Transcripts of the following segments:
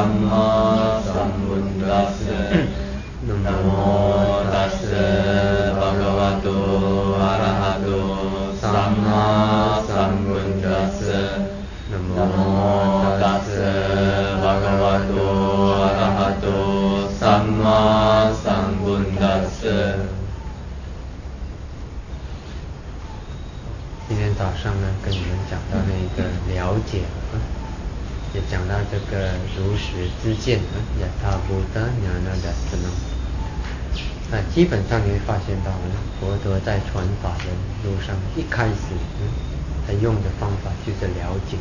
Samma Sambuddhassa Namo Tassa Bhagavato Arahato Samma Sambuddhassa Namo Tassa Bhagavato Arahato Samma Sambuddhassa。 今天早上呢，跟你们讲到那个了解也讲到这个如实知见Yatha Bhuta Jnana Darshanam。基本上你会发现到佛陀在传法的路上，一开始他用的方法就是了解。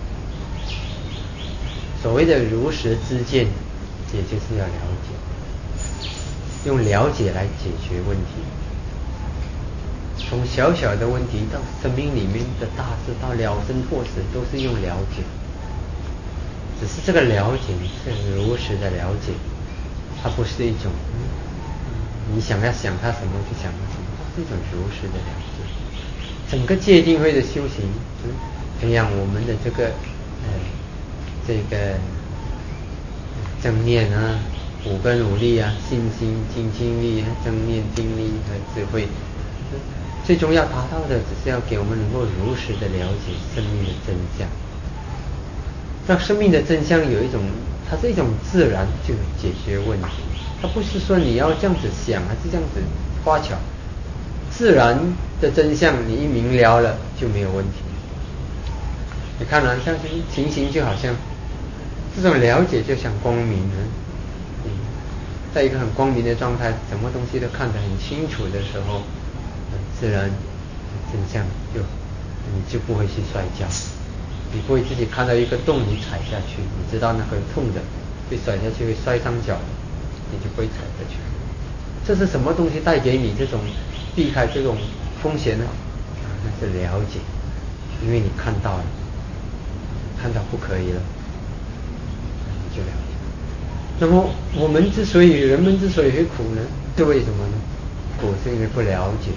所谓的如实知见，也就是要了解，用了解来解决问题。从小小的问题到生命里面的大事，到了生脱死，都是用了解。只是这个了解是如实的了解，它不是一种你想要想它什么就想它什么，它是一种如实的了解。整个戒定慧的修行，培养我们的这个正念五个努力信心、精进力、正念、定力和智慧。最终要达到的，只是要给我们能够如实的了解生命的真相。让生命的真相有一种，它是一种自然就解决问题。它不是说你要这样子想，还是这样子花巧。自然的真相，你一明了了就没有问题。你看像情形就好像这种了解，就像光明在一个很光明的状态，什么东西都看得很清楚的时候，自然真相你就不会去摔跤，你不会自己看到一个洞你踩下去，你知道那个痛的，会摔下去会摔伤脚的，你就不会踩下去。这是什么东西带给你这种避开这种风险呢？那是了解，因为你看到了，看到不可以了，你就了解。那么人们之所以会苦呢，是为什么呢？苦是因为不了解。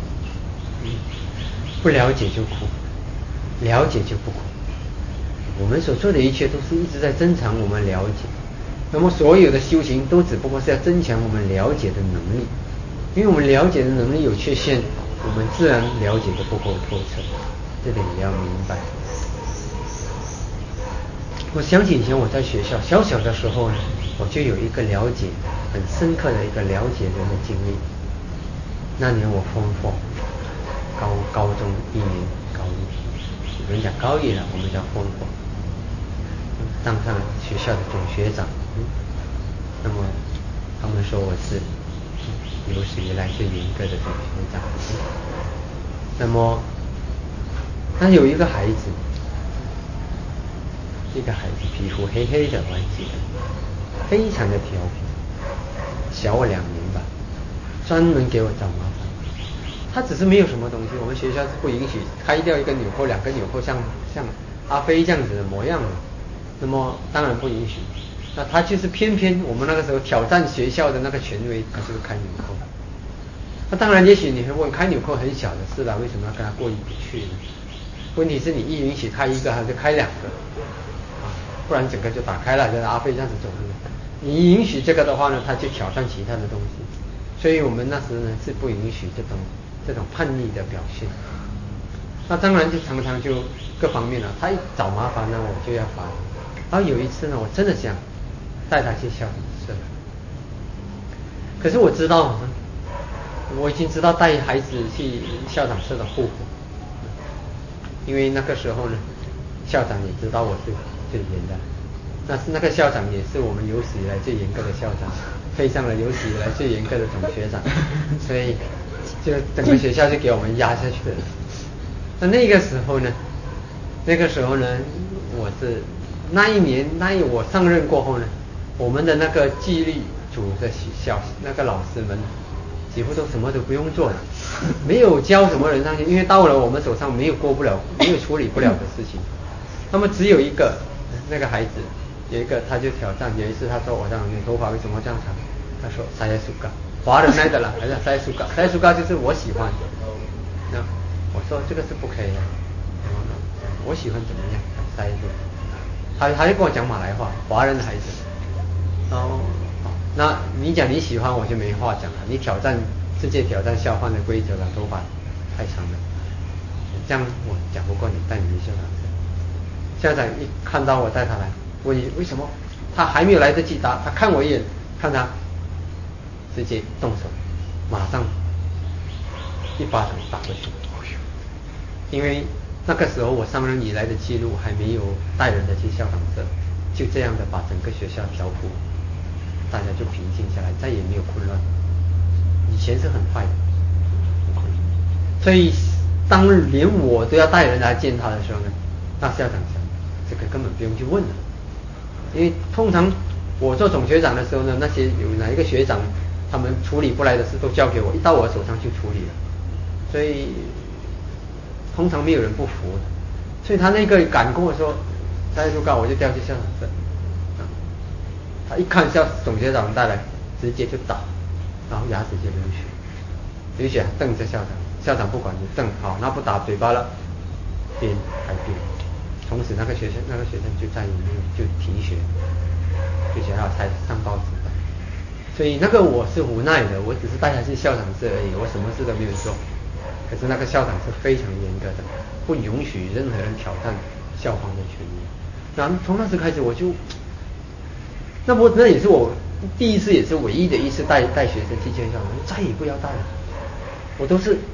不了解就苦，了解就不苦。我们所做的一切都是一直在增强我们了解。那么所有的修行都只不过是要增强我们了解的能力，因为我们了解的能力有缺陷，我们自然了解的不够透彻，这点也要明白。我想起以前我在学校小的时候呢，我就有一个了解很深刻的一个了解人的经历。那年我封货高中1年高一，有人讲高一了，我们叫封货，当上了学校的总学长。那么他们说我是有史以来最严格的总学长。那么有一个孩子皮肤黑黑的，我还记得，非常的调皮，小我2年吧，专门给我找麻烦。他只是没有什么东西，我们学校是不允许开掉一根纽扣、2根纽扣，像阿飞这样子的模样的，那么当然不允许。那他就是偏我们那个时候挑战学校的那个权威，他就是开纽扣。那当然，也许你会问，开纽扣很小的事了，为什么要跟他过意不去呢？问题是你一允许开一个，他就开2个，不然整个就打开了，就是阿飞这样子走路。你允许这个的话呢，他就挑战其他的东西。所以我们那时呢是不允许这种叛逆的表现。那当然就常常就各方面了，他一找麻烦呢，我就要罚。然后有一次呢，我真的想带他去校长室，可是我知道，我已经知道带孩子去校长室的后果，因为那个时候呢，校长也知道我是最严的，那个校长也是我们有史以来最严格的校长，配上了有史以来最严格的总学长，所以就整个学校就给我们压下去了。那个时候呢，我是那一年我上任过后呢，我们的那个纪律组的那个老师们几乎都什么都不用做了，没有教什么人上去，因为到了我们手上没有处理不了的事情。那么只有一个那个孩子，有一个他就挑战，有一次他说我你头发为什么这样长？他说saya suka，华人来的啦，还是saya suka就是我喜欢。那我说这个是不可以的，我喜欢怎么样？saya suka。 他就跟我讲马来话，华人的孩子。然后，那你讲你喜欢我就没话讲了。你直接挑战校方的规则了，头发太长了，这样我讲不过你，带你去校长室。校长一看到我带他来，问为什么，他还没有来得及答，他看我一眼，看他，直接动手，马上一巴掌打过去。因为那个时候我上任以来的记录还没有带人的去校长室，就这样的把整个学校调服，大家就平静下来，再也没有混乱。以前是很坏的，很混乱。所以当连我都要带人来见他的时候呢，那校长讲这个根本不用去问了，因为通常我做总学长的时候呢，那些有哪一个学长他们处理不来的事都交给我，一到我手上就处理了，所以通常没有人不服的。所以他那个敢跟我说再不告我就调去校长室，他一看总学长带来，直接就打，然后牙齿就流血瞪着校长，校长不管就瞪，好，那不打嘴巴了，边改变。从此那个学生就再也没有就停学，就学校才上报纸的。所以那个我是无奈的，我只是带他去校长室而已，我什么事都没有做。可是那个校长是非常严格的，不允许任何人挑战校方的权利。然后从那时开始我就，那也是我第一次也是唯一的一次带学生去见校长，再也不要带了。我都是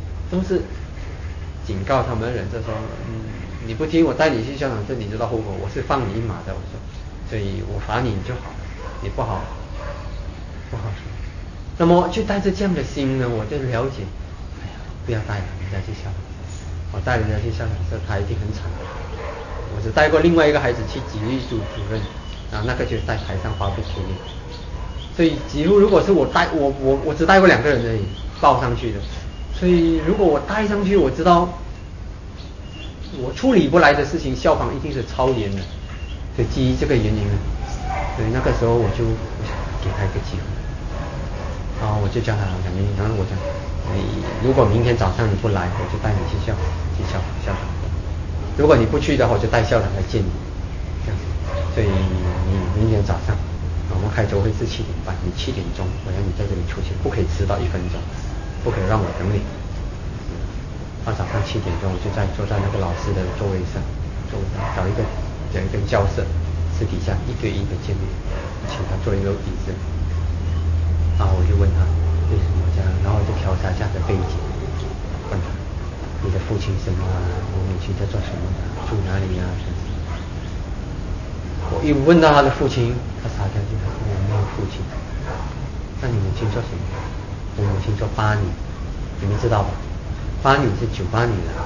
警告他们忍着说，你不听我带你去校长室，你知道后果，我是放你一马的，我说，所以我罚你就好，你不好说。那么就带着这样的心呢，我就了解，不要带人家去校长室，我带人家去校长室，他一定很惨。我只带过另外一个孩子去纪律组主任，然后那个就在台上发布口令。所以几乎如果是我只带过2个人而已，报上去的。所以如果我带上去，我知道我处理不来的事情，校方一定是超严的。所以基于这个原因呢，所以那个时候我想给他一个机会。然后我就叫他讲，然后我讲，你如果明天早上你不来，我就带你去校长。如果你不去的话，我就带校长来见你。这样子，所以你明天早上，我们开周会是7点半，你7点钟我要你在这里出现，不可以迟到1分钟，不可以让我等你。到早上7点钟，我就坐在那个老师的座位上，找一个教室，私底下1对1的见面，请他坐一个椅子。然后我就问他为什么这样，然后就调查家的背景，问他你的父亲什么啊，你母亲在做什么的，住哪里啊？我一问到他的父亲，他傻掉就说我没有父亲。那你母亲做什么？我母亲做8女，你们知道吧？8女是98女人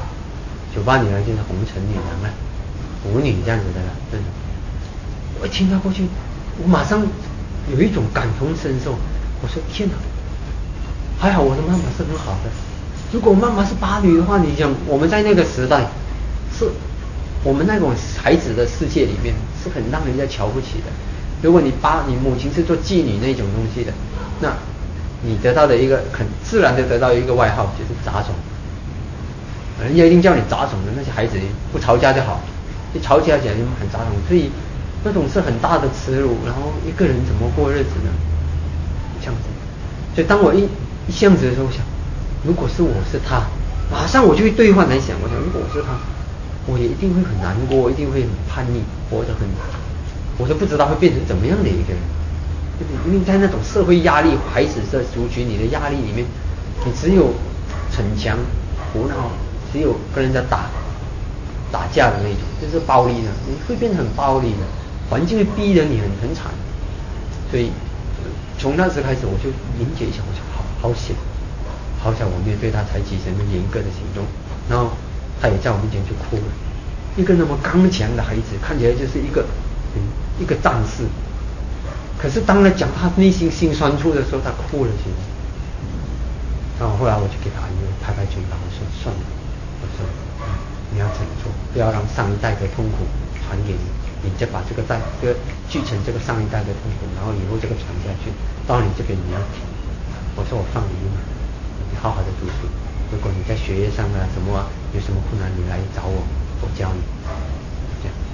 ，98女人就是红尘女人了，舞女这样子的了，真的。我一听到过去，我马上有一种感同身受。我说天哪，还好我的妈妈是很好的。如果妈妈是8女的话，你讲我们在那个时代，是我们那种孩子的世界里面是很让人家瞧不起的。如果你母亲是做妓女那种东西的，那你得到的一个很自然的得到一个外号就是杂种。人家一定叫你杂种的，那些孩子不吵架就好，一吵架起来就很杂种，所以那种是很大的耻辱。然后一个人怎么过日子呢？这样子，所以当我一这样子的时候，我想，如果是我是他，马上我就会兑换来想，我想如果我是他，我也一定会很难过，一定会很叛逆，我都不知道会变成怎么样的一个人。因为在那种社会压力、孩子的族群里的压力里面，你只有逞强、胡闹，只有跟人家打架的那种，就是暴力的，你会变成很暴力的，环境会逼得你很惨。所以从那时开始，我就凝结一下，我想好险我没有对他采取什么严格的行动。然后他也在我面前就哭了，一个那么刚强的孩子，看起来就是一个战士。可是当他讲他内心辛酸处的时候，他哭了起来。然后后来我就给他拍拍肩膀，我说算了，我说你要振作，不要让上一代的痛苦传给你，你就把这个继承这个上一代的痛苦，然后以后这个传下去，到你这边你要停。我说我放你一马，你好好的读书，如果你在学业上啊什么有什么困难，你来找我，我教你。这样，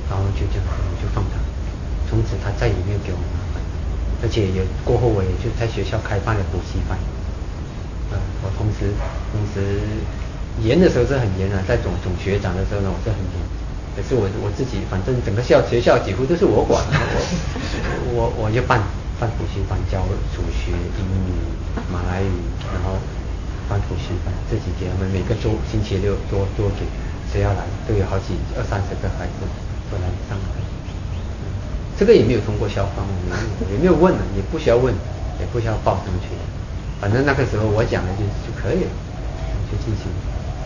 然后就这样我就放他，从此他再也没有给我麻烦，而且也过后我也就在学校开办了补习班。我同时严的时候是很严啊，在总学长的时候呢，我是很严。可是我自己，反正整个学校几乎都是我管的，我就办补习班，教数学、英语、马来语，然后办补习班，自己给他们每个星期六多给，谁要来都有好几20-30个孩子都来上课。这个也没有通过校方，也没有问，也不需要问，也不需要报上去。反正那个时候我讲的就可以了，就进行。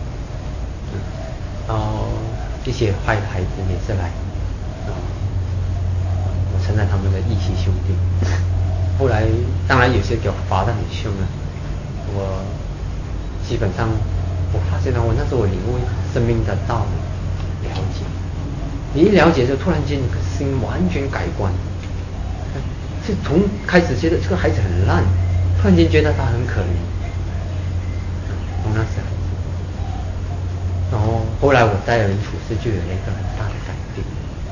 然后一些坏的孩子也是来，我称赞他们的义气兄弟。后来当然有些给我罚得很凶了，我基本上我发现了，我那时候我领悟生命的道理，了解。你一了解之后，突然间你的心完全改观，是从开始觉得这个孩子很烂。突然间觉得他很可怜，从那时候，然后后来我待人处事就有了一个很大的改变，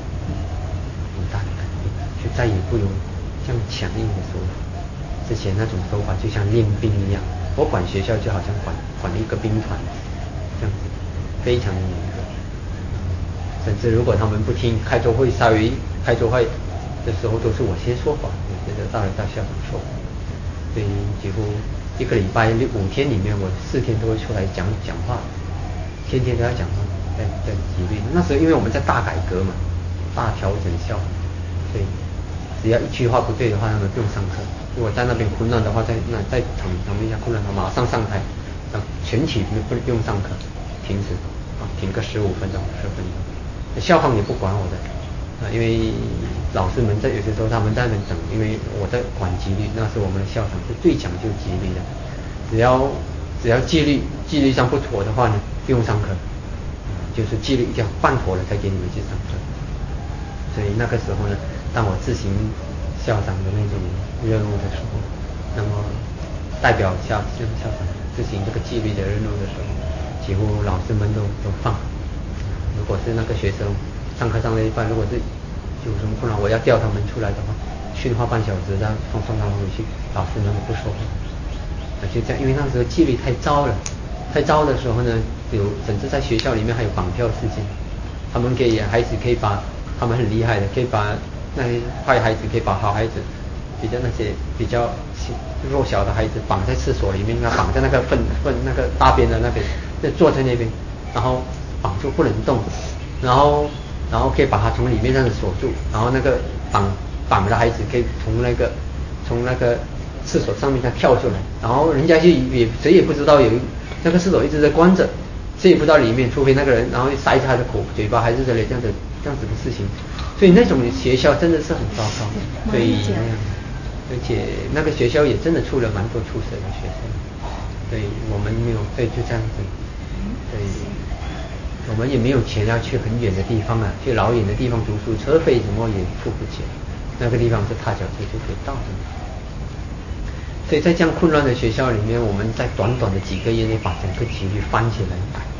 就再也不用这样强硬的说法。之前那种说法就像练兵一样，我管学校就好像管一个兵团这样子，非常的严格。甚至如果他们不听开周会的时候，都是我先说话，接着到校长说。所以几乎一个礼拜5天里面，我4天都会出来讲话，天天都要讲话，在纪律。那时候因为我们在大改革嘛，大调整校法，所以只要一句话不对的话，他们不用上课。如果在那边混乱的话，在场面下混乱，他马上上台，全体不用上课，停止停个15分钟、10分钟。校方也不管我的。因为老师们有些时候他们在那边等，因为我在管纪律，那时候我们的校长是最讲究纪律的，只要纪律上不妥的话呢，不用上课，就是纪律一定要办妥了才给你们去上课。所以那个时候呢，当我执行校长的那种任务的时候，那么代表校长执行这个纪律的任务的时候，几乎老师们都放。如果是那个学生上课上了一半，如果是有什么困难，我要调他们出来的话，训话半小时，再送他们回去，老师们不说话。就这样，因为那时候纪律太糟了，的时候呢，甚至在学校里面还有绑票事件，他们孩子可以把他们很厉害的，可以把那些坏孩子可以把好孩子，那些比较弱小的孩子绑在厕所里面，绑在那个粪那个大便的那边，就坐在那边，然后绑住不能动，然后可以把他从里面这样子锁住，然后那个绑的孩子可以从那个厕所上面这样跳出来，然后人家谁也不知道那个厕所一直在关着，谁也不知道里面，除非那个人然后塞着他的嘴巴还是这类这样子的事情。所以那种学校真的是很糟糕，所以而且那个学校也真的出了蛮多出色的学生，所以我们没有就这样子，所以我们也没有钱要去很远的地方啊，去老远的地方读书，车费什么也付不起，那个地方是踏脚车就可以到的。所以在这样混乱的学校里面，我们在短短的几个月内把整个纪律翻起来改过。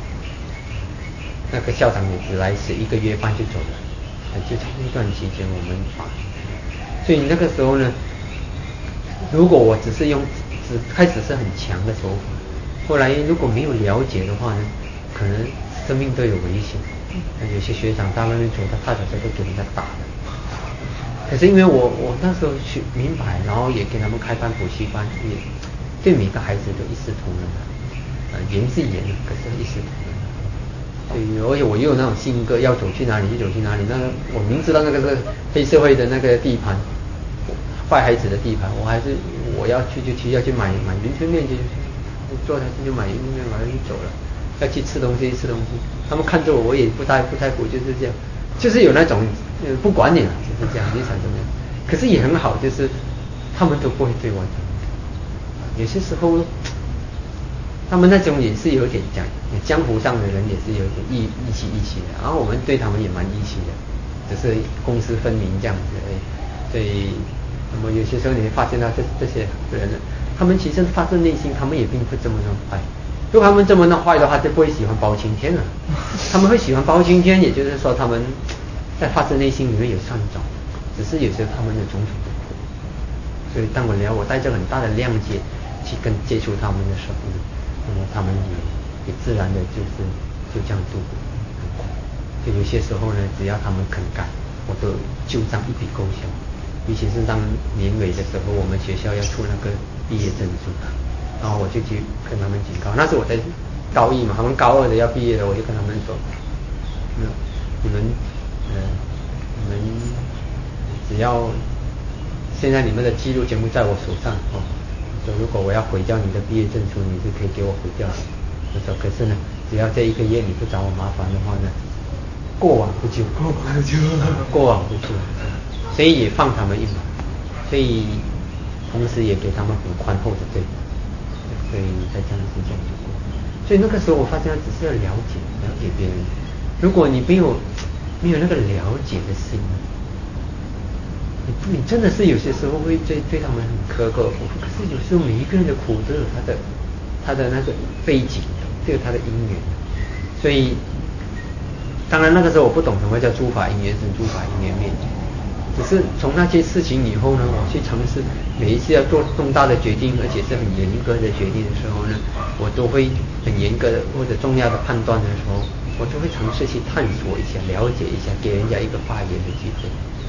那个校长也只来1个月半就走了，就在那段期间我们所以那个时候呢，如果我只开始是很强的手法，后来如果没有了解的话呢，可能生命都有危险。有些学长在外面走，他踏脚车都给人家打了。可是因为我那时候去明白，然后也给他们开办补习班，也对每个孩子都一视同仁，严是严，可是一视同仁。所以而且我又有那种性格，要走去哪里就走去哪里。那个我明知道那个是黑社会的那个地盘，坏孩子的地盘，我要去要去买云吞面，就坐下去就买云吞面，完了就走了。要去吃东西，他们看着我也不太服，就是这样，就是有那种不管你了，就是这样，你想怎么样？可是也很好，就是他们都不会对我怎么样。有些时候他们那种也是有点江湖上的人也是有点义气的，然后我们对他们也蛮义气的，只是公私分明这样子而已。所以那么有些时候你会发现到这些人呢，他们其实发自内心他们也并不这么坏。如果他们这么坏的话，就不会喜欢包青天了。他们会喜欢包青天，也就是说他们在发自内心里面有善种，只是有时候他们有种种的苦。所以当我带着很大的谅解去接触他们的时候呢，那么他们也自然的就这样度过很苦。就有些时候呢，只要他们肯改，我都就这样一笔勾销。尤其是当年尾的时候，我们学校要出那个毕业证书，然后我就去跟他们警告。那时我在高一嘛，他们高二的要毕业了，我就跟他们说，你们只要现在你们的记录全部在我手上哦。说如果我要毁掉你的毕业证书，你是可以给我毁掉的。我说可是呢，只要这1个月你不找我麻烦的话呢，过往不究，过往不究。所以也放他们一马，所以同时也给他们很宽厚的对待。所以在这样的时间度过。所以那个时候我发现，只是要了解别人。如果你没有那个了解的心，你真的是有些时候会对他们很苛刻。可是有时候每一个人的苦都有他的那个背景，都有他的因缘。所以当然那个时候我不懂什么叫诸法因缘生，诸法因缘灭。只是从那些事情以后呢，我去尝试每一次要做重大的决定，而且是很严格的决定的时候呢，我都会很严格的或者重要的判断的时候，我就会尝试去探索一下，了解一下，给人家一个发言的机会。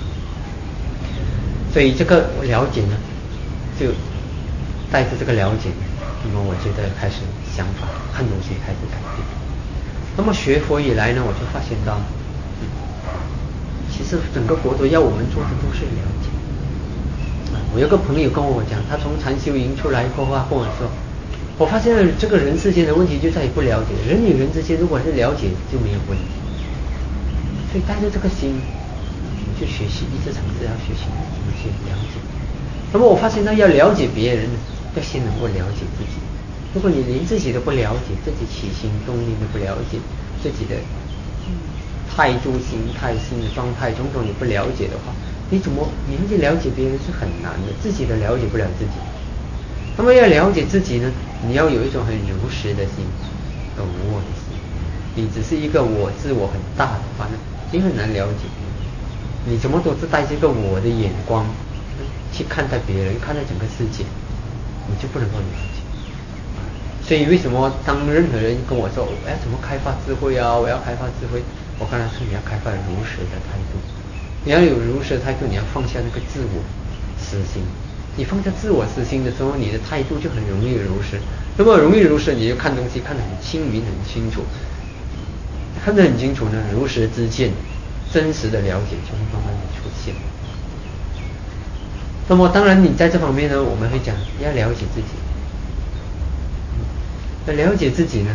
所以这个了解呢，就带着这个了解，那么我觉得开始想法看东西开始改变。那么学佛以来呢，我就发现到，其实整个佛陀要我们做的都是了解。我有个朋友跟我讲，他从禅修营出来以后啊，跟我说，我发现这个人世间的问题就在于不了解，人与人之间如果是了解就没有问题。所以带着这个心，你去学习，一直尝试要学习怎么去了解。那么我发现到要了解别人，要先能够了解自己。如果你连自己都不了解，自己起心动念都不了解，自己的态度、心态、心理状态种种你不了解的话，你要去了解别人是很难的，自己都了解不了自己。那么要了解自己呢，你要有一种很如实的心，很无我的心。你只是一个自我很大的话呢，你很难了解。你怎么都是带这个我的眼光去看待别人，看待整个世界，你就不能够了解。所以为什么当任何人跟我说我要怎么开发智慧啊，我要开发智慧，我跟他说你要开发如实的态度，你要有如实的态度，你要放下那个自我私心。你放下自我私心的时候，你的态度就很容易如实。那么容易如实，你就看东西看得很清明很清楚，看得很清楚呢，如实知见，真实的了解就会慢慢的出现。那么当然你在这方面呢，我们会讲要了解自己。那了解自己呢，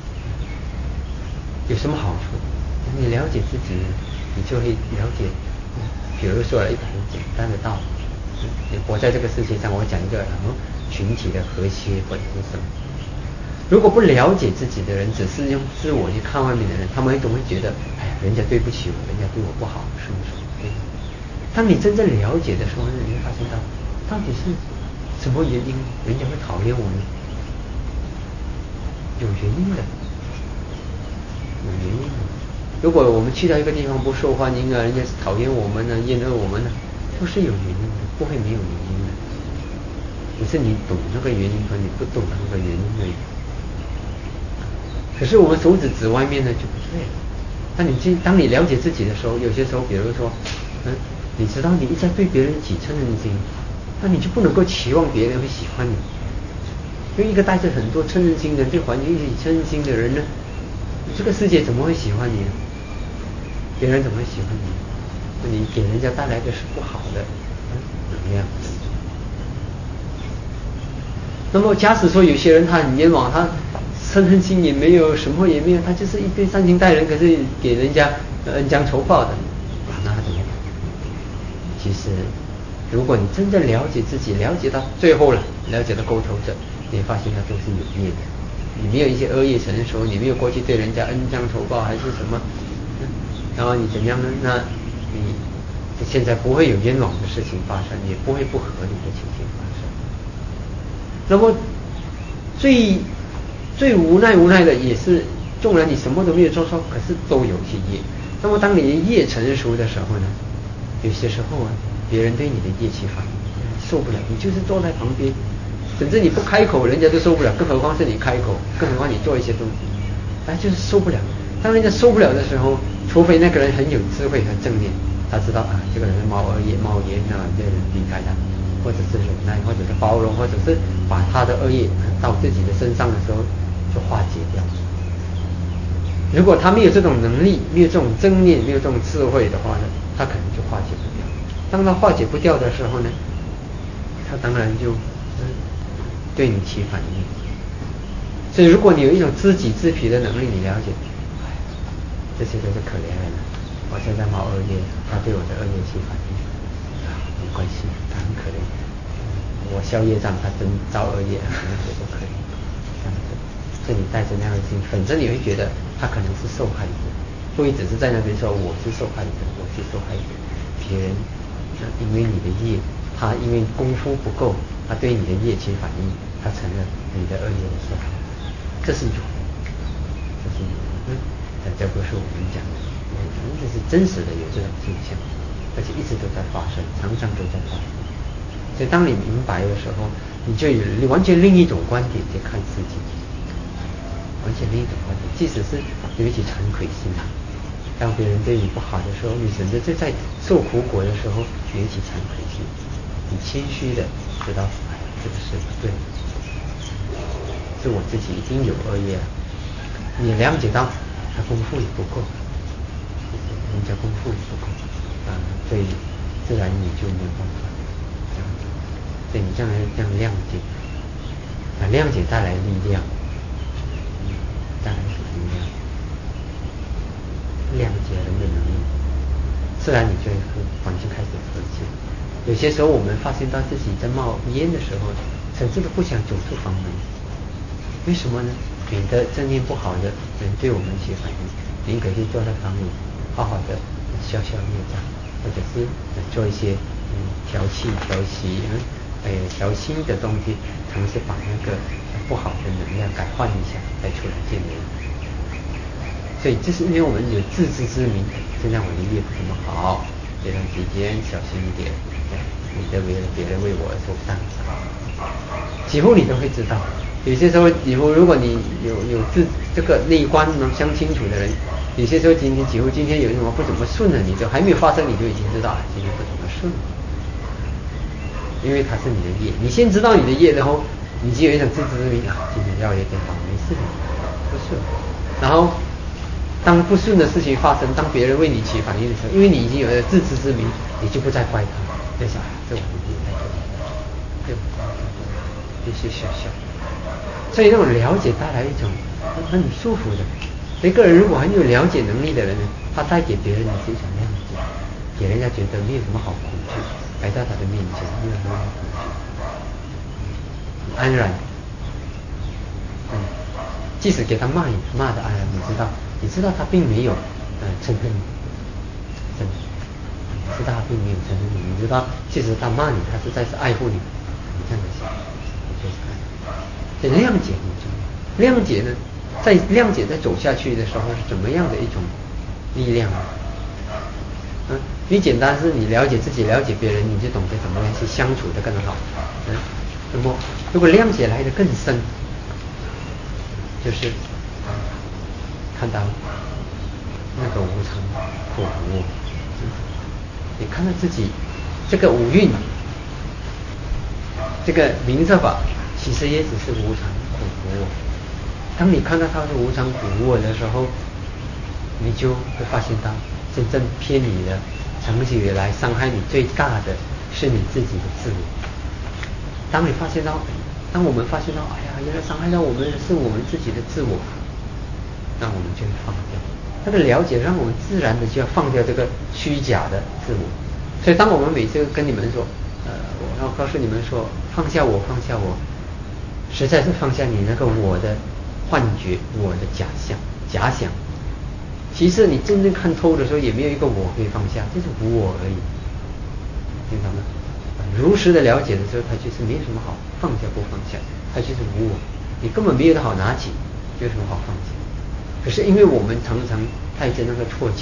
有什么好处？你了解自己，你就会了解，比如说一个很简单的道理，你活在这个世界上，我讲一个群体的和谐或者是什么。如果不了解自己的人，只是用自我去看外面的人，他们总会觉得，哎呀，人家对不起我，人家对我不好，什么什么。当你真正了解的时候，你会发现到底是什么原因，人家会讨厌我呢？有原因的，有原因的。如果我们去到一个地方不受欢迎啊，人家是讨厌我们呢，厌恶我们呢，都是有原因的，不会没有原因的。只是你懂那个原因和你不懂那个原因而已。可是我们手指外面呢就不对了。当你了解自己的时候，有些时候，比如说，你知道你一直在对别人起嗔恨心，那你就不能够期望别人会喜欢你。因为一个带着很多嗔恨心的人，对环境起嗔恨心的人呢，这个世界怎么会喜欢你呢？别人怎么会喜欢你？那你给人家带来的是不好的能量。那么假使说有些人他很冤枉，他嗔恨心也没有，什么也没有，他就是一边善心待人，可是给人家恩将仇报的，那他怎么办？其实如果你真正了解自己，了解到最后了，了解到沟通者，你发现他都是有业的。你没有一些恶业成熟，你没有过去对人家恩将仇报还是什么，然后你怎样呢？那你现在不会有冤枉的事情发生，也不会不合理的情形发生。那么最无奈的也是，纵然你什么都没有做错，可是都有些业。 那么当你的业成熟的时候呢，有些时候啊，别人对你的业起反应受不了，你就是坐在旁边，甚至你不开口，人家都受不了，更何况是你开口，更何况你做一些东西，他就是受不了。当人家受不了的时候，除非那个人很有智慧和正念，他知道啊，这个人是冒恶业、冒烟啊，这个人离开他，或者是忍耐，或者是包容，或者是把他的恶业到自己的身上的时候就化解掉。如果他没有这种能力，没有这种正念，没有这种智慧的话呢，他可能就化解不掉。当他化解不掉的时候呢，他当然就对你起反应。所以如果你有一种知己知彼的能力，你了解，这些都是可怜人了。我现在冒恶业，他对我的恶业起反应，没关系，他很可怜。我消业障，他真造恶业，那些都可以。这样子，所以你带着那样的心，反正你会觉得他可能是受害者，不会只是在那边说我是受害者，我是受害者。别人因为你的业，他因为功夫不够，他对你的业起反应，他承认你的恶业的受害，这是有，这是有，但这不是我们讲的，这是真实的有这种现象，而且一直都在发生，常常都在发生。所以当你明白的时候，你就有完全另一种观点去看世界，完全另一种观点。即使是有一些惭愧心，当别人对你不好的时候，你甚至在受苦果的时候有一些惭愧心，你谦虚的知道，哎，这个是不对，是我自己已经有恶业了。你了解到他功夫也不够，人家功夫也不够，所以自然你就没有办法这样子。所以你这样谅解，谅解带来力量，带来力量，谅解人的能力，自然你就会完全开始和解。有些时候我们发现到自己在冒烟的时候，甚至都不想走出房门。为什么呢？免得正念不好的人对我们起反应，宁可就坐在房里，好好的消业障，或者是做一些调气、调息、调心的东西，尝试把那个不好的能量改换一下，再出来见人。所以这是因为我们有自知之明，现在我的业不怎么好，这段期间小心一点，免得别人为我而受担。几乎你都会知道。有些时候以后如果你有这个内观能相清楚的人，有些时候今天有什么不怎么顺了，你就还没有发生，你就已经知道今天不怎么顺，因为它是你的业。你先知道你的业，然后你就有一种自知之明啊，今天要有点好，没事的，不顺。然后当不顺的事情发生，当别人为你起反应的时候，因为你已经有了自知之明，你就不再怪他，在想这我的业太多，对吧？必须小小。所以那种了解带来一种很舒服的。一个人如果很有了解能力的人呢，他带给别人的是一种谅解，给人家觉得没有什么好恐惧，来到他的面前没有什么好恐惧，安然。即使给他骂的安然，你知道他并没有憎恨你，真的，你知道他并没有憎恨你，你知道即使他骂你，他实在是爱护你，你这样的想，你就是爱。这谅解很重要。谅解呢，在谅解在走下去的时候是怎么样的一种力量呢？你简单是你了解自己，了解别人，你就懂得怎么样去相处的更好。那么如果谅解来的更深，就是看到那个无常苦无，你看到自己这个五蕴，这个明色法其实也只是无常苦无。当你看到它是无常苦无的时候，你就会发现到真正骗你的，长久以来伤害你最大的是你自己的自我。当我们发现到，哎呀，原来伤害到我们的是我们自己的自我，那我们就会放掉。那个了解让我们自然的就要放掉这个虚假的自我。所以当我们每次跟你们说，我要告诉你们说，放下我，放下我，实在是放下你那个我的幻觉，我的假想。其实你真正看透的时候，也没有一个我可以放下，就是无我而已，明白吗？如实的了解的时候，它就是没有什么好放下不放下，它就是无我，你根本没有的好拿起，有什么好放下？可是因为我们常常带着那个错见，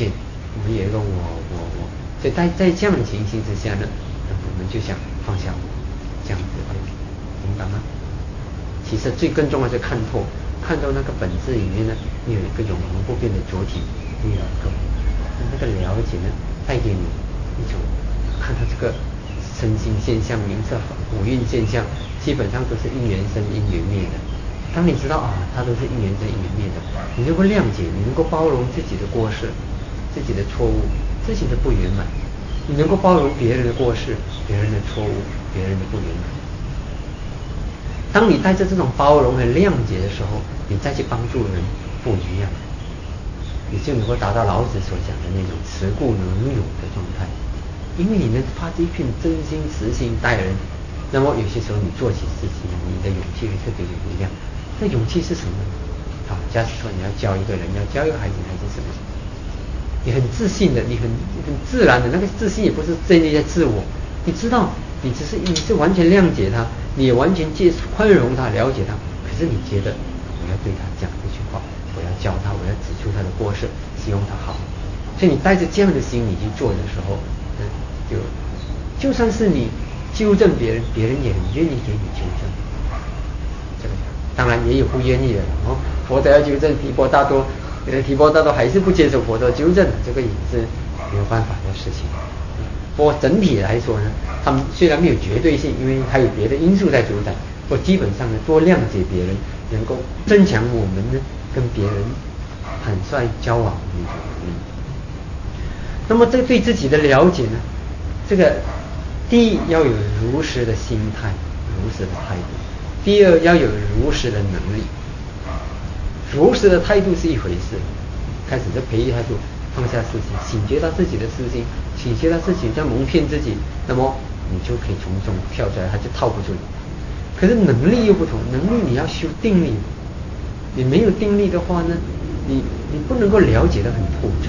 我们有一个我，所以在这样的情形之下呢，我们就想放下我，这样子而已，明白吗？其实最更重要是看透那个本质里面呢，你有一个永恒不变的主体，你有一个那个了解呢，带给你一种看到这个身心现象、名色五蕴现象，基本上都是因缘生因缘灭的。当你知道啊，它都是因缘生因缘灭的，你能够谅解，你能够包容自己的过失、自己的错误、自己的不圆满，你能够包容别人的过失、别人的错误、别人的不圆满。当你带着这种包容和谅解的时候，你再去帮助人，不一样，你就能够达到老子所讲的那种持故能勇的状态。因为你能发自一片真心实心待人，那么有些时候你做起事情，你的勇气会特别有力量。那勇气是什么？好，假使说你要教一个人，要教一个孩子，还是什么？你很自信的，你很自然的，那个自信也不是建立在自我，你知道你是完全谅解他，你也完全宽容他，了解他，可是你觉得我要对他讲这句话，我要教他，我要指出他的过失，希望他好，所以你带着这样的心你去做的时候，就算是你纠正别人，别人也很愿意给你纠正。这个当然也有不愿意的哦，佛陀要纠正提婆达多，提婆达多还是不接受佛陀纠正，这个也是没有办法的事情。不过整体来说呢，他们虽然没有绝对性，因为还有别的因素在主宰，不过基本上呢，多谅解别人，能够增强我们呢跟别人坦率交往的那种能力。那么这对自己的了解呢，这个第一要有如实的心态，如实的态度；第二要有如实的能力。如实的态度是一回事，开始就培育态度，放下事情，醒觉到自己的私心，醒觉到自己在蒙骗自己，那么你就可以从中跳出来，他就套不住你。可是能力又不同，能力你要修定力，你没有定力的话呢，你不能够了解得很透彻，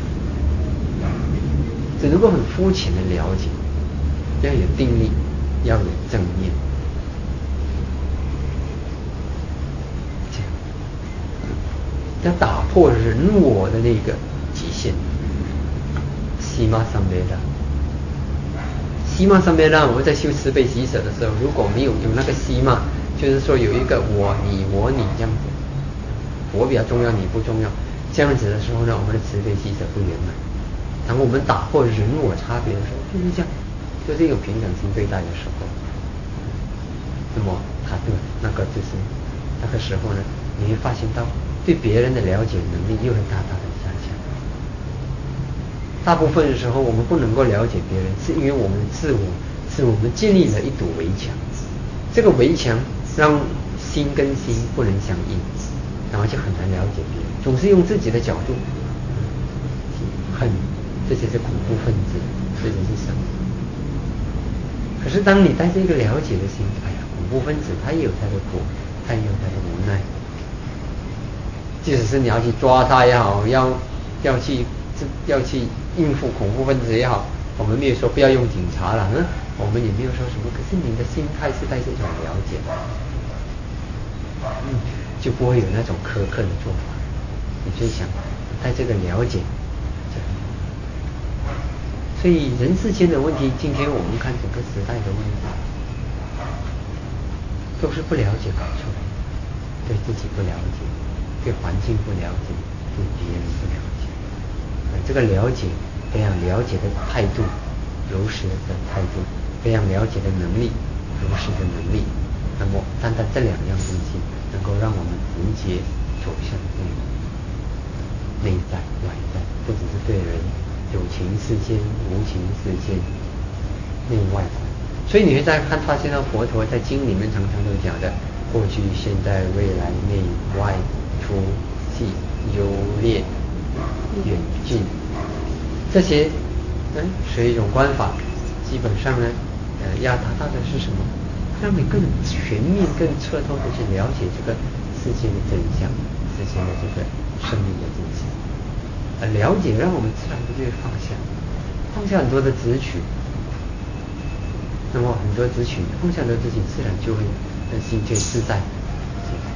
只能够很肤浅的了解。要有定力，要有正念，要打破人我的那个极限。西玛三昧拉，西玛三昧拉，我们在修慈悲喜舍的时候，如果没有那个西玛，就是说有一个我你这样子，我比较重要，你不重要，这样子的时候呢，我们的慈悲喜舍不圆满。当我们打破人我差别的时候，就是这样，就是有平等心对待的时候，那么他对那个就是那个时候呢，你会发现到对别人的了解能力又会大大的加强。大部分的时候我们不能够了解别人，是因为我们的自我是我们建立了一堵围墙，这个围墙让心跟心不能相应，然后就很难了解别人，总是用自己的角度恨，这些是恐怖分子，这些是什么？可是当你带着一个了解的心，哎呀，恐怖分子他也有他的苦，他也有他的无奈，即使是你要去抓他也好，要去应付恐怖分子也好，我们没有说不要用警察了，我们也没有说什么，可是你的心态是带这种了解的，就不会有那种苛刻的做法。你就想带这个了解，所以人世间的问题，今天我们看整个时代的问题，都是不了解搞出来的，对自己不了解，对环境不了解，对别人不了解。这个了解，培养了解的态度，如实的态度，培养了解的能力，如实的能力。那么单单这两样东西，能够让我们直接走向内在外在，不只是对人有情世间、无情世间，内外。所以你会发现到佛陀在经里面常常都讲的过去、现在、未来、内外、粗细、优劣、远近，这些是一种观法。基本上呢，要达到的是什么？让你更全面、更彻透的去了解这个世界的真相，世界的这个生命的真相。了解让我们自然的就会放下很多的执取，那么很多执取放下的自己，自然就会心就自在。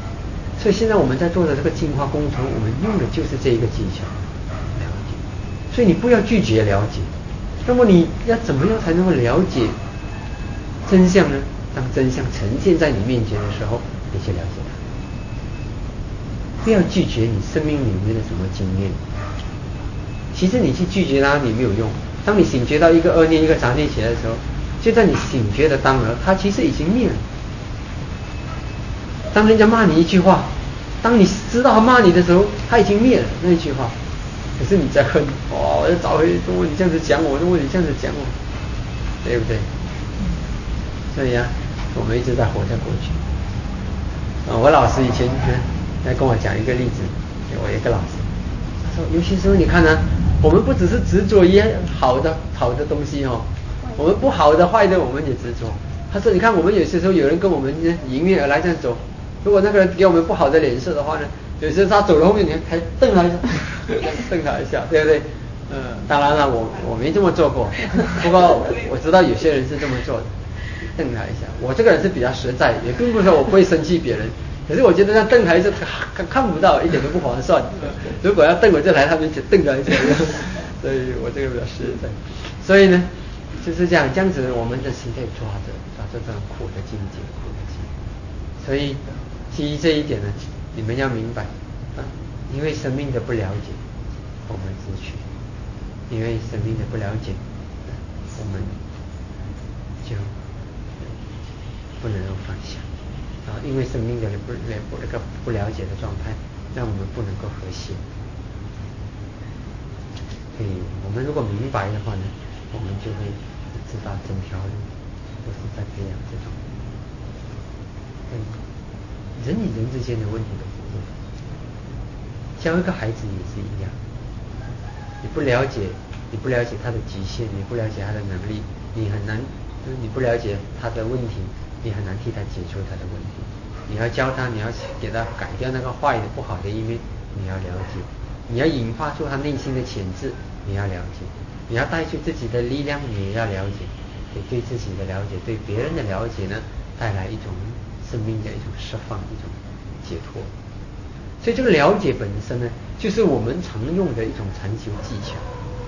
所以现在我们在做的这个净化工程，我们用的就是这一个技巧，了解。 所以你不要拒绝了解。那么你要怎么样才能够了解真相呢？当真相呈现在你面前的时候，你去了解它。不要拒绝你生命里面的什么经验。其实你去拒绝它，你没有用。当你醒觉到一个恶念、一个杂念起来的时候，就在你醒觉的当儿，它其实已经灭了。当人家骂你一句话，当你知道他骂你的时候，他已经灭了那一句话。可是你在恨，我要找回，如果你这样子讲我，如果你这样子讲我，对不对？所以啊，我们一直在活在过去。我老师以前来跟我讲一个例子，我一个老师，他说有些时候你看呢，我们不只是执着于好的东西哦，我们不好的坏的我们也执着。他说你看我们有些时候有人跟我们迎面而来这样走，如果那个人给我们不好的脸色的话呢，有时候他走了后面你还瞪他一下，瞪他一下，对不对？当然了，我没这么做过，不过我知道有些人是这么做的，瞪他一下。我这个人是比较实在，也并不是说我不会生气别人，可是我觉得那瞪他一下看不到，一点都不划算。如果要瞪我就来他面前瞪他一下，所以我这个比较实在。所以呢，就是这样子，我们的心可以抓着这种苦的境界，苦的境界。所以基于这一点呢，你们要明白啊，因为生命的不了解，我们执取；因为生命的不了解，我们就不能够放下啊。因为生命的不了解的状态，让我们不能够和谐。所以我们如果明白的话呢，我们就会知道整条路都是在培养这种人与人之间的问题都是这样。教一个孩子也是一样，你不了解他的极限，你不了解他的能力，你很难，你不了解他的问题，你很难替他解除他的问题。你要教他，你要给他改掉那个坏的不好的一面，你要了解，你要引发出他内心的潜质，你要了解，你要带出自己的力量，你也要了解。对自己的了解，对别人的了解呢，带来一种生命的一种释放，一种解脱。所以这个了解本身呢，就是我们常用的一种禅修技巧，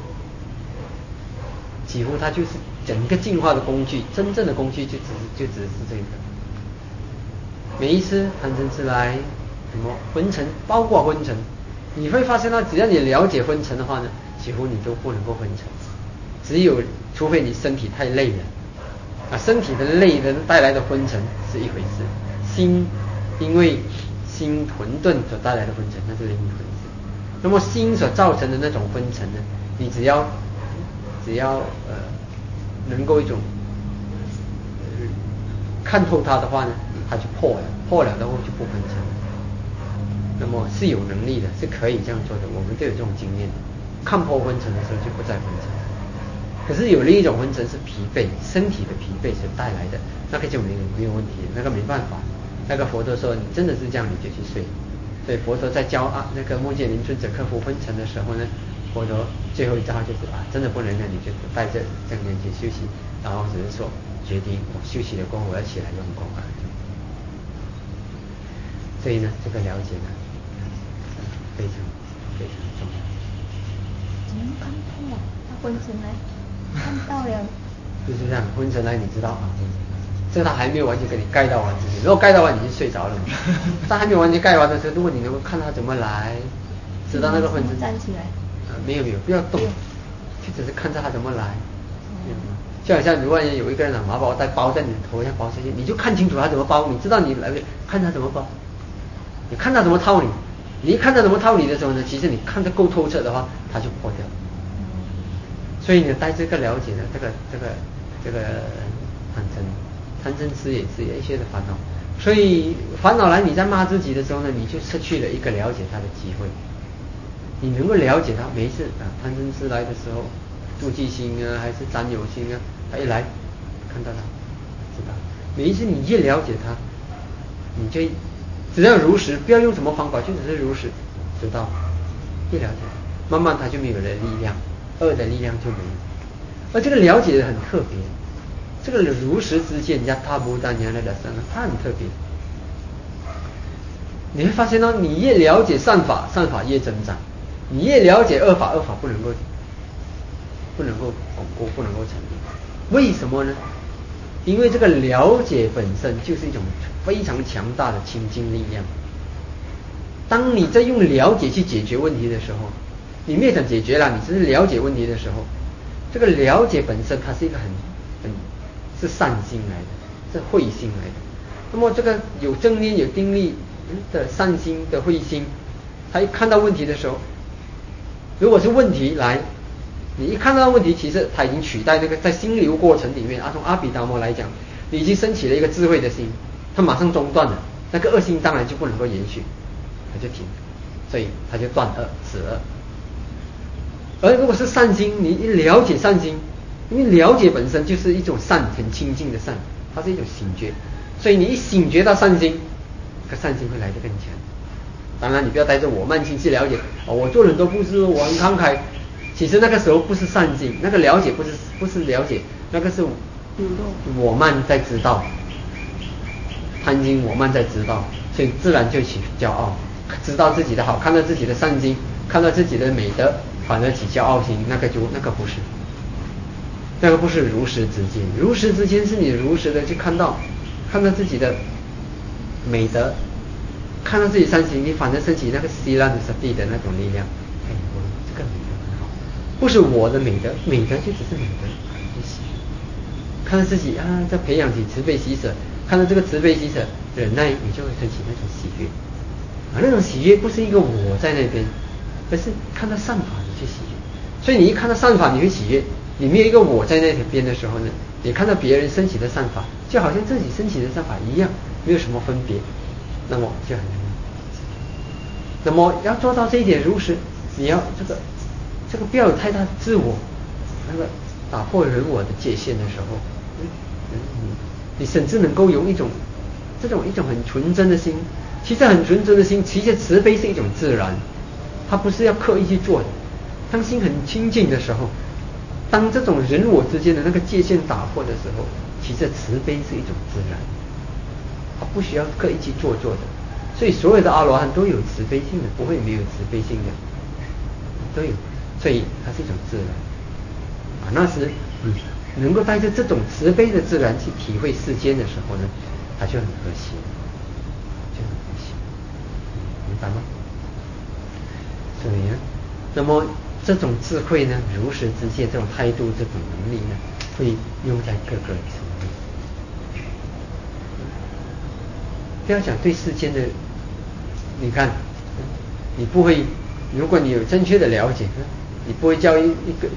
几乎它就是整个进化的工具，真正的工具就只是这个。每一次贪嗔痴来，什么昏沉，包括昏沉，你会发现到，只要你了解昏沉的话呢，几乎你就不能够昏沉。除非你身体太累了，身体的累的带来的昏沉是一回事，因为心混沌所带来的昏沉，那是另一回事。那么心所造成的那种昏沉呢，你只要能够一种看透它的话呢，它就破了的话就不昏沉。那么是有能力的，是可以这样做的，我们都有这种经验。看破昏沉的时候就不再昏沉。可是有另一种昏沉是疲惫，身体的疲惫所带来的，那个就没有问题，那个没办法。那个佛陀说你真的是这样，你就去睡。所以佛陀在教那个目犍连尊者克服昏沉的时候呢，佛陀最后一招就是真的不能，那你就带着正念去休息，然后只是说决定我休息了过后我要起来用功啊。所以呢，这个了解呢非常非常重要。 怎么看破他昏沉来？看到了， 就是这样，昏沉来你知道啊，这他还没有完全给你盖到完之前，如果盖到完你就睡着了嘛。他还没有完全盖完的时候，如果你能够看他怎么来，知道那个昏沉站起来， 没有不要动，就只是看着他怎么来。就好像如果有一个人拿麻包袋包在你的头上包下去，你就看清楚他怎么包，你知道你来看他怎么包，你看他怎么套你，你一看他怎么套你的时候呢，其实你看得够透彻的话，他就破掉。所以你带这个了解呢，这个贪嗔痴也是一些的烦恼。所以烦恼来，你在骂自己的时候呢，你就失去了一个了解他的机会。你能够了解他，每一次贪嗔痴来的时候，妒忌心啊，还是占有心啊，他一来看到他，知道。每一次你越了解他，你就只要如实，不要用什么方法，就只是如实知道，越了解，慢慢他就没有了力量，恶的力量就没有。而这个了解很特别，这个如实之见，人家他不但原来的善，他很特别。你会发现到，你越了解善法，善法越增长；你越了解恶法，恶法不能够不能够巩固，不能够成立。为什么呢？因为这个了解本身就是一种非常强大的清净力量。当你在用了解去解决问题的时候，你没有想解决了，你只是了解问题的时候，这个了解本身它是一个很是善心来的，是慧心来的。那么这个有正念有定力的善心的慧心，他一看到问题的时候，如果是问题来，你一看到问题，其实他已经取代那个在心流过程里面从阿毗达摩来讲，你已经升起了一个智慧的心，他马上中断了，那个恶心当然就不能够延续，他就停，所以他就断恶止恶。而如果是善心，你一了解善心，因为了解本身就是一种善，很清净的善，它是一种醒觉，所以你一醒觉到善心，这个善心会来得更强。当然你不要带着我慢心去了解，我做人都不是，我很慷慨，其实那个时候不是善心，那个了解不是了解，那个是我慢在知道，贪心我慢在知道，所以自然就起骄傲，知道自己的好，看到自己的善心，看到自己的美德，反而起骄傲心，那个不是，那个不是如实之见。如实之见是你如实的去看到自己的美德，看到自己善行，你反而升起那个希拉的萨蒂的那种力量。我这个美德很好，不是我的美德，美德就只是美德，看到自己在培养起慈悲喜舍，看到这个慈悲喜舍忍耐，你就会升起那种喜悦。那种喜悦不是一个我在那边，而是看到善法你去喜悦。所以你一看到善法你会喜悦，你没有一个我在那边的时候呢，你看到别人升起的善法，就好像自己升起的善法一样，没有什么分别，那么就很容易。那么要做到这一点如实，你要这个不要有太大的自我，那个打破人我的界限的时候，你甚至能够用一种很纯真的心。其实很纯真的心，其实慈悲是一种自然，它不是要刻意去做的。当心很清净的时候，当这种人我之间的那个界限打破的时候，其实慈悲是一种自然，它不需要刻意去做的。所以所有的阿罗汉都有慈悲性的，不会没有慈悲性的，都有，所以它是一种自然。那时你能够带着这种慈悲的自然去体会世间的时候呢，它就很和谐，明白吗？所以呢，那么这种智慧呢，如实之见，这种态度，这种能力呢，会用在各个层面。不要讲对世间的，你看，你不会，如果你有正确的了解，你不会叫你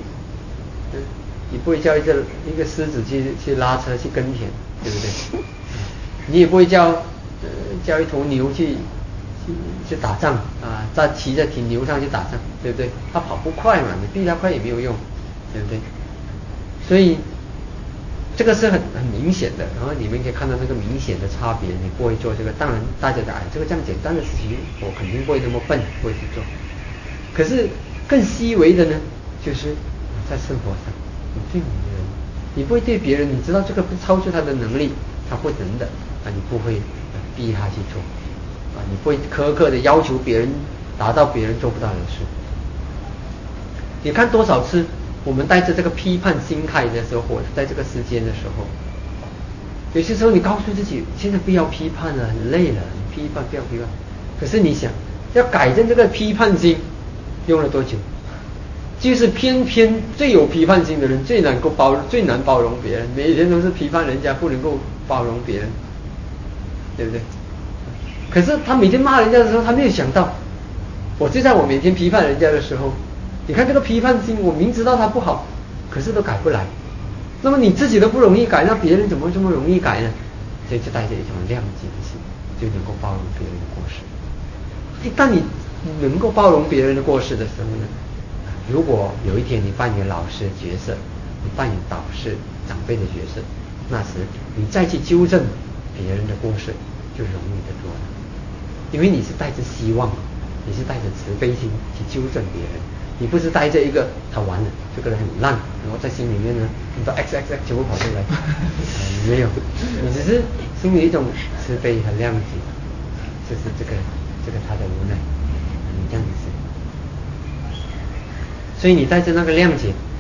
不会叫一个狮子去拉车去耕田，对不对？你也不会叫一头牛去打仗在骑在挺牛上去打仗，对不对？它跑不快嘛，你逼它快也没有用，对不对？所以这个是很明显的，然后你们可以看到那个明显的差别。你不会做这个，当然大家的这个这样简单的事情，我肯定不会那么笨，不会去做。可是更细微的呢，就是在生活上，你对你的人，你不会对别人，你知道这个不超出他的能力，他不能的你不会逼他去做你不会苛刻的要求别人达到别人做不到的事。你看多少次我们带着这个批判心态的时候，活在这个世间的时候，有些时候你告诉自己现在不要批判了，很累了，你批判不要批判。可是你想要改正这个批判心用了多久？就是偏偏最有批判心的人最难包容别人，每天都是批判人家，不能够包容别人，对不对？可是他每天骂人家的时候，他没有想到，我就在我每天批判人家的时候，你看这个批判心，我明知道他不好，可是都改不来。那么你自己都不容易改，那别人怎么这么容易改呢？所以就带着一种谅解的心，就能够包容别人的过失。一旦你能够包容别人的过失的时候呢，如果有一天你扮演老师的角色，你扮演导师长辈的角色，那时你再去纠正别人的过失就容易得多了，因为你是带着希望，你是带着慈悲心去纠正别人，你不是带着一个他完了这个人很烂，然后在心里面呢你到 XXX 全部跑出来没有，你只是心里一种慈悲和谅解，就是这个他的无奈，你这样子。所以你带着那个谅解，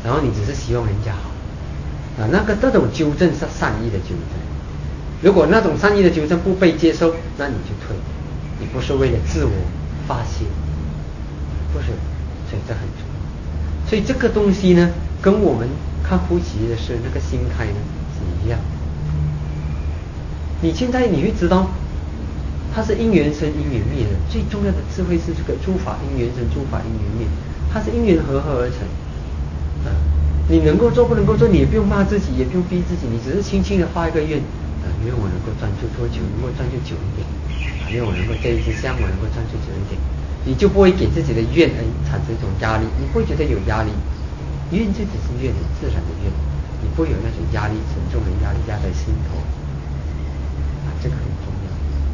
然后你只是希望人家好这种纠正是善意的纠正。如果那种善意的纠正不被接受，那你就退，你不是为了自我发泄，不是，所以这很重要。所以这个东西呢，跟我们看呼吸的是那个心态呢是一样。你现在你会知道，它是因缘生因缘灭的。最重要的智慧是这个诸法因缘生，诸法因缘灭，它是因缘和合而成。你能够做不能够做，你也不用骂自己，也不用逼自己，你只是轻轻的发一个愿，因为我能够专注多久，能够专注久一点，因为我能够这一支香，我能够专注久一点，你就不会给自己的愿产生一种压力，你不会觉得有压力，愿这只是愿，很自然的愿，你不会有那种压力，沉重的压力压在心头，这个很重要，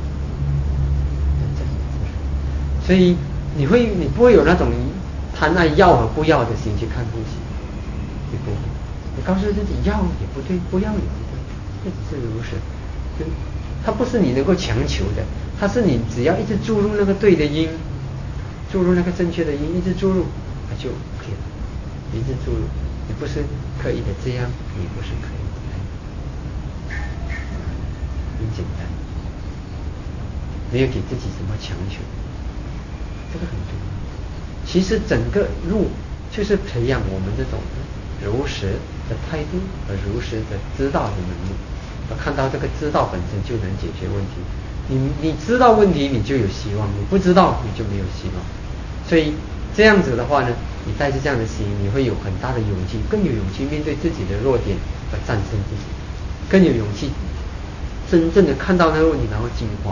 这很自然，所以你不会有那种贪爱要和不要的心去看呼吸。你不会，你告诉自己要也不对，不要也不对，这只是如实。它不是你能够强求的，它是你只要一直注入那个对的音，注入那个正确的音，一直注入，它就 OK 了。一直注入，你不是刻意的这样，你不是刻意的那样，很简单，没有给自己什么强求，这个很重要。其实整个路就是培养我们这种如实的态度和如实的知道的能力。我看到这个知道本身就能解决问题。你知道问题，你就有希望；你不知道，你就没有希望。所以这样子的话呢，你带着这样的心，你会有很大的勇气，更有勇气面对自己的弱点和战胜自己，更有勇气真正的看到那个问题，然后进化。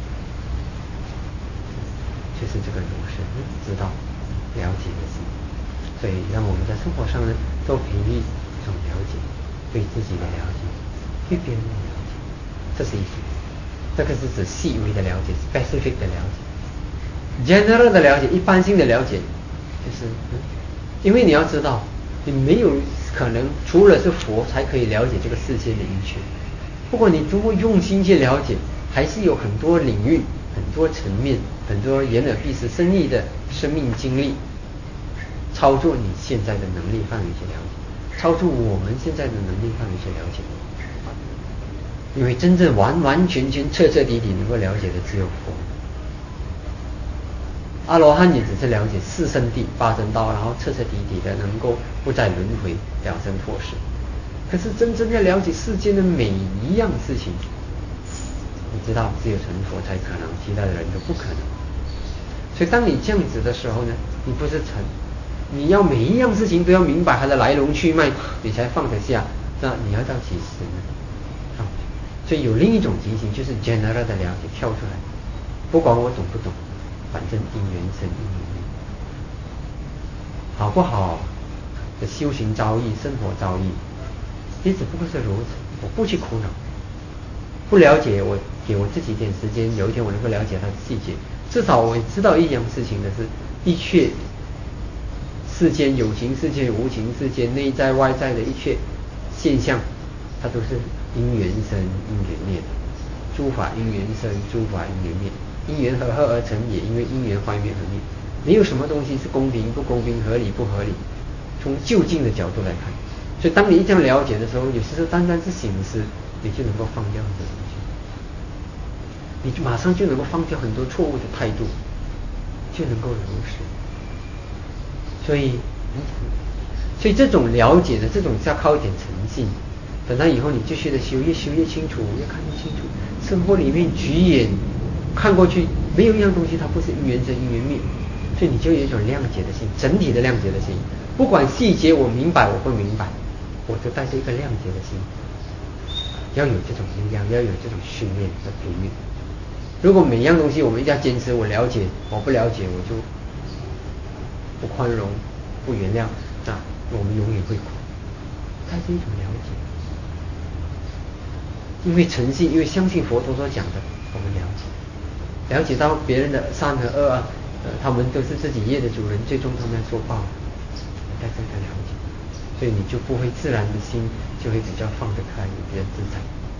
就是这个如实知道了解的心。所以让我们在生活上呢，都培育这种了解，对自己的了解，对别人的了解，这是一种。这个是指细微的了解 ，specific 的了解。general 的了解，一般性的了解，就是因为你要知道，你没有可能除了是佛才可以了解这个世界的一切。不过你通过用心去了解，还是有很多领域、很多层面、很多眼耳鼻舌身意的生命经历。超出你现在的能力范围去了解，超出我们现在的能力范围去了解，因为真正完完全全彻彻底底能够了解的只有佛。阿罗汉也只是了解四圣谛八正道，然后彻彻底底的能够不再轮回了生脱死。可是真正要了解世间的每一样事情，你知道只有成佛才可能，其他的人都不可能。所以当你这样子的时候呢，你不是成，你要每一样事情都要明白它的来龙去脉，你才放得下。那你要到几时呢？所以有另一种情形，就是 general 的了解跳出来，不管我懂不懂，反正因缘生因缘灭，好不好的修行遭遇、生活遭遇，也只不过是如此。我不去苦恼，不了解，我给我自己一点时间，有一天我能够了解它的细节。至少我知道一样事情的是，一切世间有情世界、无情世界、内在外在的一切现象，它都是因缘生因缘灭的。诸法因缘生，诸法因缘灭，因缘和合而成，也因为因缘坏灭而灭。没有什么东西是公平不公平、合理不合理，从究竟的角度来看。所以当你这样了解的时候，有时候单单是醒思，你就能够放掉很多东西，你就马上就能够放掉很多错误的态度，就能够如实。所以这种了解的，这种是要靠一点诚信。等到以后你继续的修，越修越清楚，越看越清楚。生活里面举眼看过去，没有一样东西它不是因缘生因缘灭，所以你就有一种谅解的心，整体的谅解的心。不管细节我明白我不明白，我就带着一个谅解的心。要有这种力量，要有这种训练和培育。如果每一样东西我们一定要坚持，我了解，我不了解我就不宽容不原谅，那我们永远会苦。它是一种了解，因为诚信，因为相信佛陀所讲的，我们了解到别人的善和恶啊，他们都是自己业的主人，最终他们要受报，带这个了解，所以你就不会自然的心就会比较放得开，比较自在。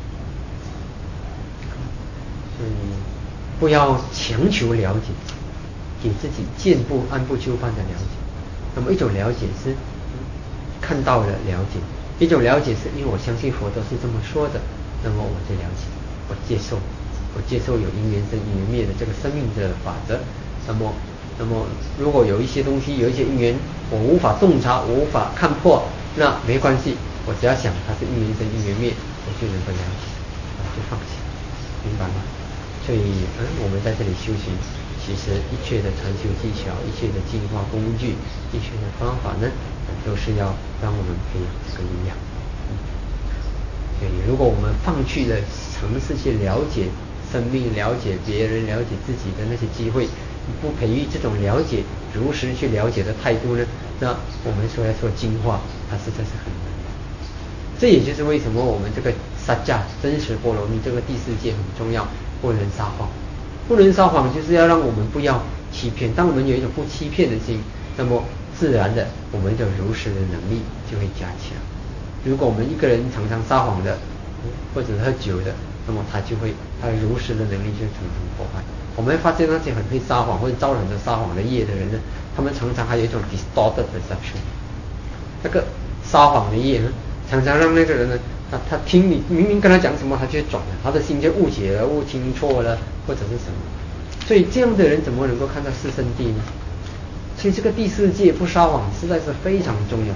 所以不要强求了解，给自己见步按部就班的了解。那么一种了解是看到了了解，一种了解是因为我相信佛陀是这么说的，那么我就了解，我接受有因缘生因缘灭的这个生命的法则。那么如果有一些东西有一些因缘我无法洞察，我无法看破，那没关系，我只要想它是因缘生因缘灭，我就能够了解，我就放弃，明白吗？所以我们在这里修行，其实一切的禅修技巧，一切的进化工具，一切的方法呢，都是要让我们培养这个力量。所以如果我们放弃了尝试去了解生命、了解别人、了解自己的那些机会，不培育这种了解如实去了解的态度呢，那我们说要说进化，它实在是很难。这也就是为什么我们这个萨迦真实波罗蜜这个第四戒很重要，不能撒谎。不能撒谎就是要让我们不要欺骗。当我们有一种不欺骗的心，那么自然的我们的如实的能力就会加强。如果我们一个人常常撒谎的，或者喝酒的，那么他如实的能力就会常常破坏。我们会发现那些很会撒谎或者招惹着撒谎的业的人呢，他们常常还有一种 distorted perception。那个撒谎的业呢，常常让那个人呢，他听你明明跟他讲什么，他就转了，他的心就误解了、误听错了，或者是什么。所以这样的人怎么能够看到四圣谛呢？所以这个第四戒不撒谎实在是非常重要，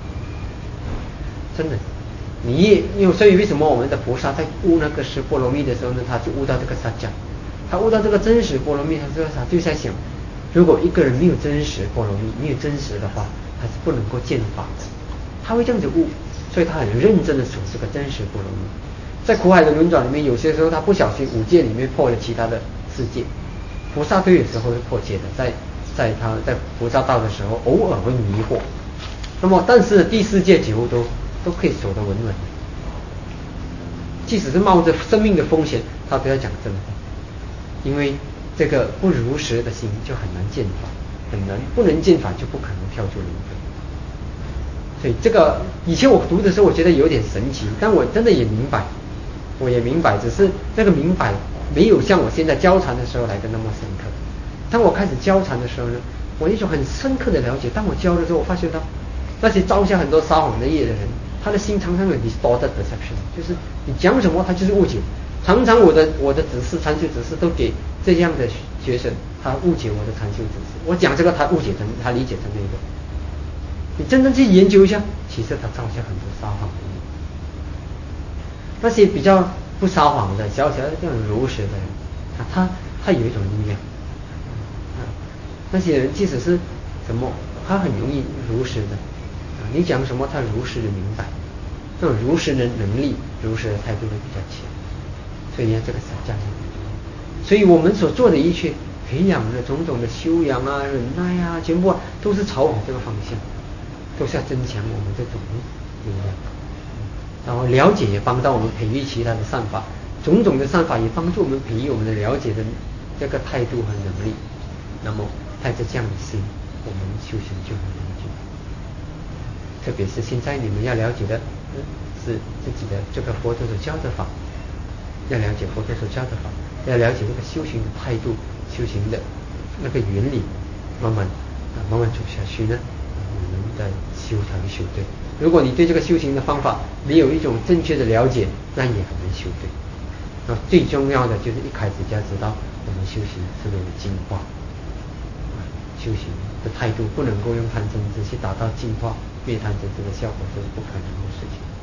真的。所以为什么我们的菩萨在悟那个十波罗蜜的时候呢，他就悟到这个萨迦，他悟到这个真实波罗蜜，他就在想，如果一个人没有真实波罗蜜，没有真实的话，他是不能够见法的。他会这样子悟，所以他很认真的守这个真实波罗蜜。在苦海的轮转里面，有些时候他不小心五戒里面破了其他的世界，菩萨都有时候是破戒的，在菩萨道的时候偶尔会迷惑，那么但是第四戒几乎都可以守得稳稳的，即使是冒着生命的风险，他都要讲真话，因为这个不如实的心就很难见法，很难不能见法就不可能跳出轮回。所以这个以前我读的时候我觉得有点神奇，但我真的也明白，只是那个明白没有像我现在教禅的时候来的那么深刻。当我开始教禅的时候呢，我一种很深刻的了解。当我教的时候，我发现到那些招下很多撒谎的业的人，他的心常常有 distorted perception， 就是你讲什么他就是误解。常常我的指示禅修指示都给这样的学生，他误解我的禅修指示，我讲这个他理解成那个。你真正去研究一下，其实他招下很多撒谎的业。那些比较不撒谎的、小小的这种如实的人，他有一种力量。那些人即使是什么，他很容易如实的，你讲什么他如实的明白，这种如实的能力、如实的态度会比较强。所以呢，这个萨迦，所以我们所做的一切培养的种种的修养啊、忍耐啊，全部都是朝往这个方向，都是要增强我们这种力量。然后了解也帮到我们培育其他的善法，种种的善法也帮助我们培育我们的了解的这个态度和能力。那么带着这样的心，我们修行就很难解。特别是现在你们要了解的是自己的这个佛陀所教的法，要了解佛陀所教的法，要了解这个修行的态度、修行的那个原理，慢慢走下去呢，我们的修才会修对。如果你对这个修行的方法没有一种正确的了解，那也很难修对。那最重要的就是一开始就要知道，我们修行是为了进化。修行的态度不能够用贪嗔痴去达到净化灭贪嗔痴的效果，这是不可能的事情，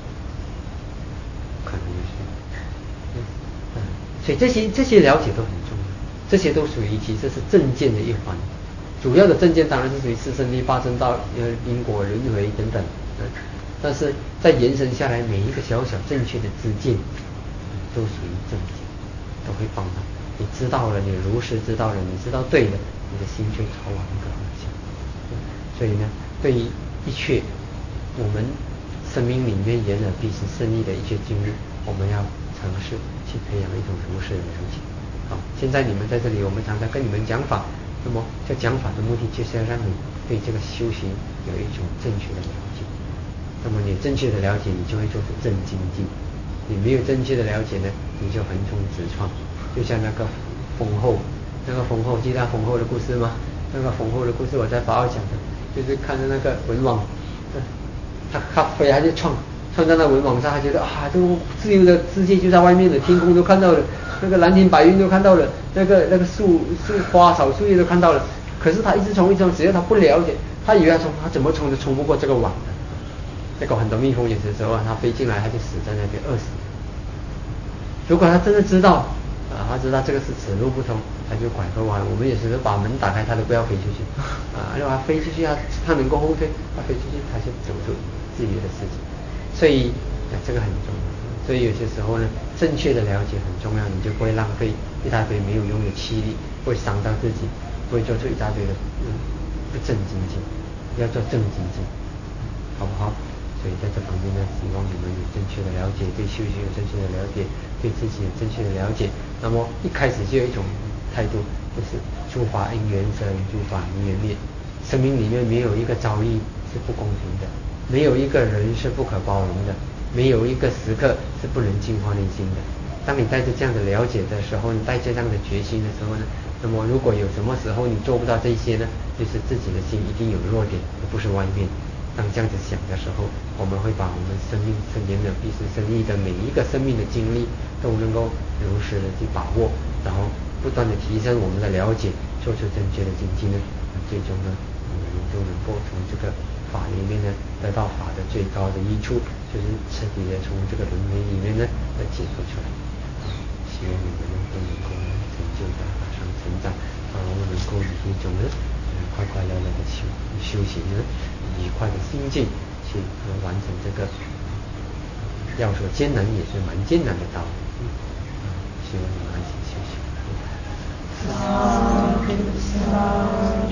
不可能的事情。所以这些了解都很重要，这些都属于其实是正见的一环。主要的正见当然是属于四圣谛、八正道、因果轮回等等，但是再延伸下来，每一个小小正确的知见都属于正见，都会帮到你。知道了，你如实知道了，你知道对了，你的心就朝往那个方向。所以呢，对于一切我们生命里面眼耳鼻舌身意的一切经历，我们要尝试去培养一种如实的了解。好，现在你们在这里，我们常常跟你们讲法，那么这讲法的目的就是要让你对这个修行有一种正确的了解。那么你正确的了解，你就会做出正精进；你没有正确的了解呢，你就横冲直撞。就像那个冯后，记得冯后的故事吗？那个冯后的故事我在法号讲的，就是看着那个文王， 他飞他就创在那文网上，他觉得啊，这个自由的世界就在外面了，天空都看到了，那个蓝天白云都看到了，那个树花草树叶都看到了。可是他一直冲，只要他不了解，他以为他怎么冲都冲不过这个网的。结果很多蜜蜂有些时候他飞进来，他就死在那边饿死。如果他真的知道他知道这个是此路不通，他就拐个弯。我们有时候把门打开，他都不要飞出去如果他飞出去，他能够后退，他飞出去他就走出自己的世界。所以这个很重要。所以有些时候呢，正确的了解很重要，你就不会浪费一大堆没有用的气力，会伤到自己，不会做出一大堆的不正经经，要做正经经，好不好？所以在这方面呢，希望你们有正确的了解，对修行有正确的了解，对自己有正确的了解。那么一开始就有一种态度，就是诸法因缘生，诸法因缘灭。生命里面没有一个遭遇是不公平的，没有一个人是不可包容的，没有一个时刻是不能净化内心的。当你带着这样的了解的时候，你带着这样的决心的时候呢，那么如果有什么时候你做不到这些呢，就是自己的心一定有弱点，而不是外面。当这样子想的时候，我们会把我们生命身边的毕生生意的每一个生命的经历都能够如实的去把握，然后不断的提升我们的了解，做出正确的精进呢，最终呢，我们就能够从这个法里面呢得到法的最高的益处，就是彻底的从这个轮回里面呢解脱出来。希望你们都能够成就的马上成长，然后能够以一种呢快快乐乐的修行呢，愉快的心境去完成这个要说艰难也是蛮艰难的道路。希望你们一起修行。